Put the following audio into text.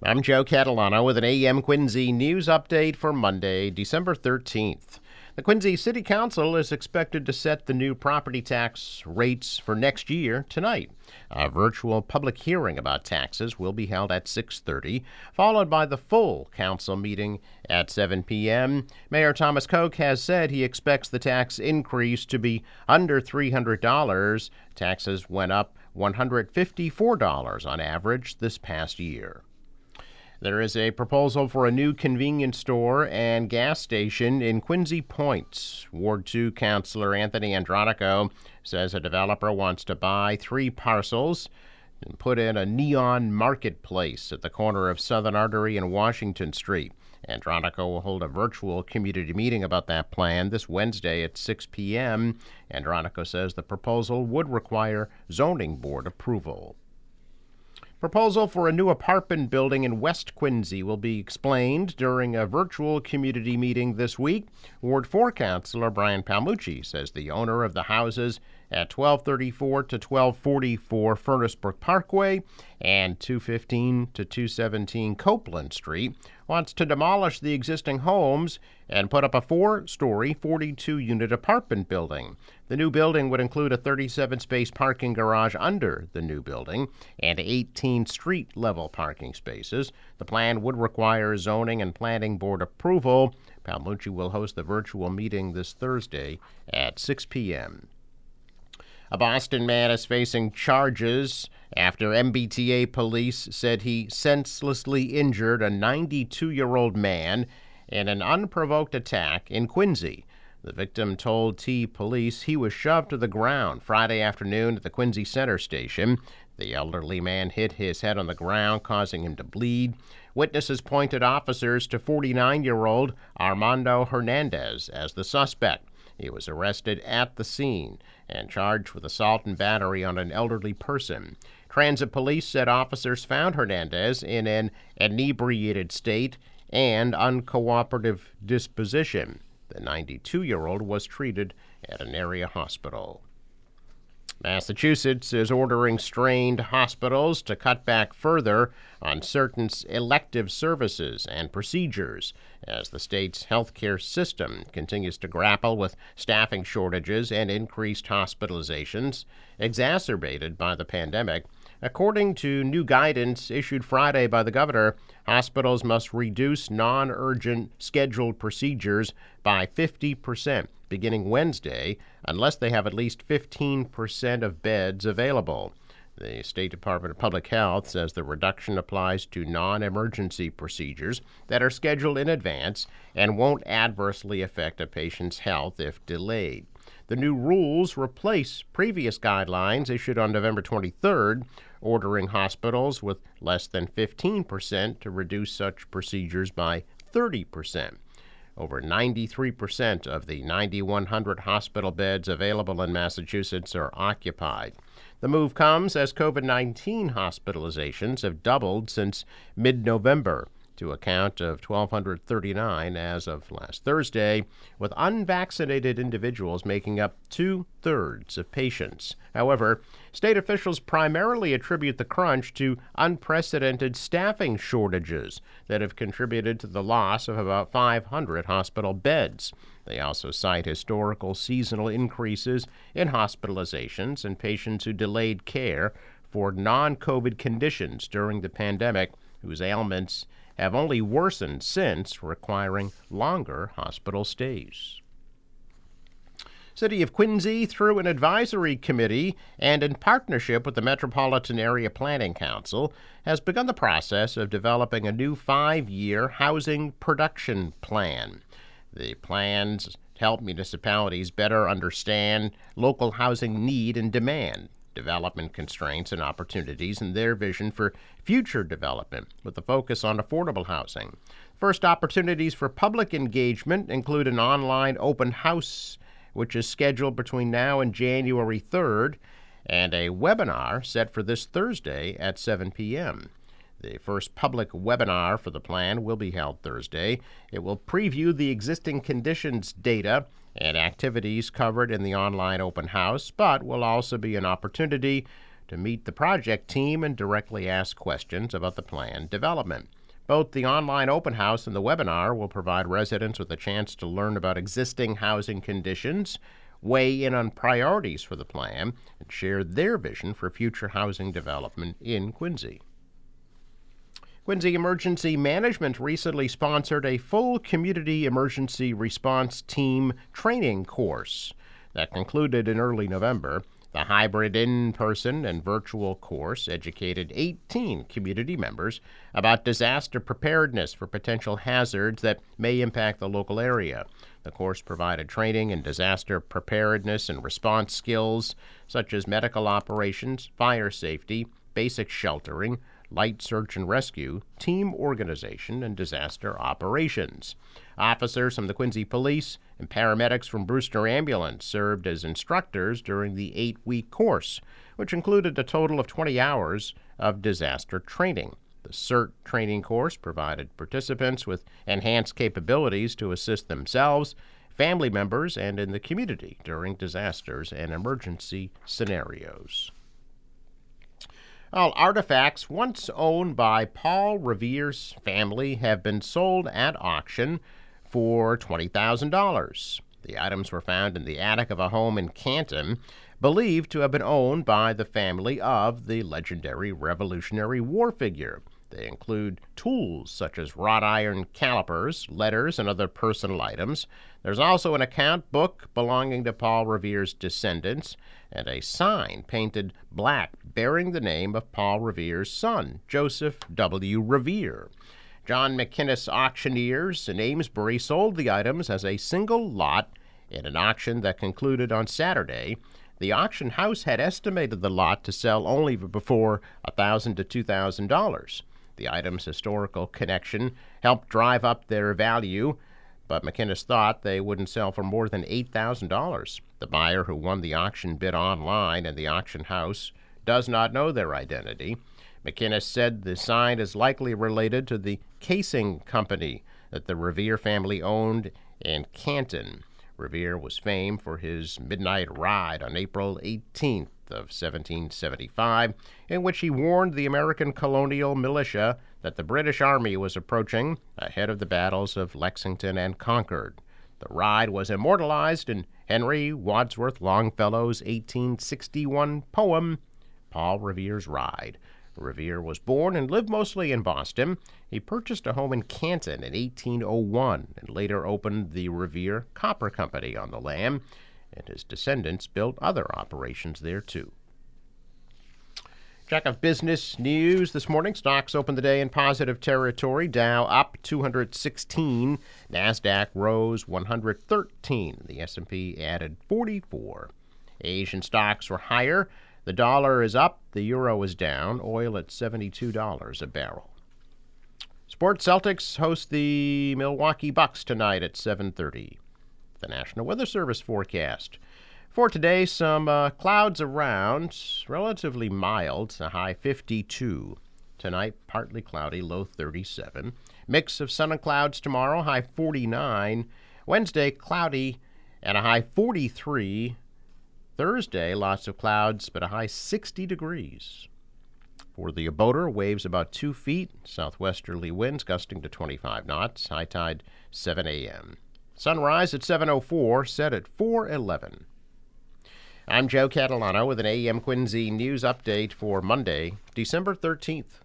I'm Joe Catalano with an AM Quincy news update for Monday, December 13th. The Quincy City Council is expected to set the new property tax rates for next year tonight. A virtual public hearing about taxes will be held at 6:30, followed by the full council meeting at 7 p.m. Mayor Thomas Koch has said he expects the tax increase to be under $300. Taxes went up $154 on average this past year. There is a proposal for a new convenience store and gas station in Quincy Points. Ward 2 Councilor Anthony Andronico says a developer wants to buy 3 parcels and put in a neon marketplace at the corner of Southern Artery and Washington Street. Andronico will hold a virtual community meeting about that plan this Wednesday at 6 p.m. Andronico says the proposal would require zoning board approval. Proposal for a new apartment building in West Quincy will be explained during a virtual community meeting this week. Ward 4 Councilor Brian Palmucci says the owner of the houses at 1234 to 1244 Furnace Brook Parkway and 215 to 217 Copeland Street wants to demolish the existing homes and put up a 4-story, 42-unit apartment building. The new building would include a 37-space parking garage under the new building and 18 street-level parking spaces. The plan would require zoning and planning board approval. Palmucci will host the virtual meeting this Thursday at 6 p.m. A Boston man is facing charges after MBTA police said he senselessly injured a 92-year-old man in an unprovoked attack in Quincy. The victim told T Police he was shoved to the ground Friday afternoon at the Quincy Center station. The elderly man hit his head on the ground, causing him to bleed. Witnesses pointed officers to 49-year-old Armando Hernandez as the suspect. He was arrested at the scene and charged with assault and battery on an elderly person. Transit police said officers found Hernandez in an inebriated state and uncooperative disposition. The 92-year-old was treated at an area hospital. Massachusetts is ordering strained hospitals to cut back further on certain elective services and procedures as the state's healthcare system continues to grapple with staffing shortages and increased hospitalizations exacerbated by the pandemic. According to new guidance issued Friday by the governor, hospitals must reduce non-urgent scheduled procedures by 50% beginning Wednesday unless they have at least 15% of beds available. The State Department of Public Health says the reduction applies to non-emergency procedures that are scheduled in advance and won't adversely affect a patient's health if delayed. The new rules replace previous guidelines issued on November 23rd, ordering hospitals with less than 15% to reduce such procedures by 30%. Over 93% of the 9,100 hospital beds available in Massachusetts are occupied. The move comes as COVID-19 hospitalizations have doubled since mid-November to a count of 1,239 as of last Thursday, with unvaccinated individuals making up 2/3 of patients. However, state officials primarily attribute the crunch to unprecedented staffing shortages that have contributed to the loss of about 500 hospital beds. They also cite historical seasonal increases in hospitalizations and patients who delayed care for non-COVID conditions during the pandemic, whose ailments have only worsened since, requiring longer hospital stays. City of Quincy, through an advisory committee and in partnership with the Metropolitan Area Planning Council, has begun the process of developing a new 5-year housing production plan. The plans help municipalities better understand local housing need and demand, development constraints and opportunities, and their vision for future development with a focus on affordable housing. First opportunities for public engagement include an online open house, which is scheduled between now and January 3rd, and a webinar set for this Thursday at 7 p.m. The first public webinar for the plan will be held Thursday. It will preview the existing conditions data and activities covered in the online open house, but will also be an opportunity to meet the project team and directly ask questions about the planned development. Both the online open house and the webinar will provide residents with a chance to learn about existing housing conditions, weigh in on priorities for the plan, and share their vision for future housing development in Quincy. Quincy Emergency Management recently sponsored a full community emergency response team training course that concluded in early November. The hybrid in-person and virtual course educated 18 community members about disaster preparedness for potential hazards that may impact the local area. The course provided training in disaster preparedness and response skills such as medical operations, fire safety, basic sheltering, light search and rescue, team organization, and disaster operations. Officers from the Quincy Police and paramedics from Brewster Ambulance served as instructors during the 8-week course, which included a total of 20 hours of disaster training. The CERT training course provided participants with enhanced capabilities to assist themselves, family members, and in the community during disasters and emergency scenarios. All artifacts once owned by Paul Revere's family have been sold at auction for $20,000. The items were found in the attic of a home in Canton, believed to have been owned by the family of the legendary Revolutionary War figure. They include tools such as wrought iron calipers, letters, and other personal items. There's also an account book belonging to Paul Revere's descendants and a sign painted black bearing the name of Paul Revere's son, Joseph W. Revere. John McInnes Auctioneers in Amesbury sold the items as a single lot in an auction that concluded on Saturday. The auction house had estimated the lot to sell only for $1,000 to $2,000. The item's historical connection helped drive up their value, but McInnes thought they wouldn't sell for more than $8,000. The buyer, who won the auction bid online and the auction house, does not know their identity. McInnes said the sign is likely related to the casing company that the Revere family owned in Canton. Revere was famed for his midnight ride on April 18th of 1775, in which he warned the American colonial militia that the British Army was approaching ahead of the battles of Lexington and Concord. The ride was immortalized in Henry Wadsworth Longfellow's 1861 poem, Paul Revere's Ride. Revere was born and lived mostly in Boston. He purchased a home in Canton in 1801 and later opened the Revere Copper Company on the land, and his descendants built other operations there too. Check of business news this morning. Stocks opened the day in positive territory. Dow up 216. NASDAQ rose 113. The S&P added 44. Asian stocks were higher. The dollar is up. The euro is down. Oil at $72 a barrel. Sports: Celtics host the Milwaukee Bucks tonight at 7:30. The National Weather Service forecast. For today, some clouds around, relatively mild, a high 52. Tonight, partly cloudy, low 37. Mix of sun and clouds tomorrow, high 49. Wednesday, cloudy and a high 43. Thursday, lots of clouds, but a high 60 degrees. For the boater, waves about 2 feet, southwesterly winds gusting to 25 knots, high tide 7 a.m. Sunrise at 7:04, set at 4:11. I'm Joe Catalano with an AM Quincy news update for Monday, December 13th.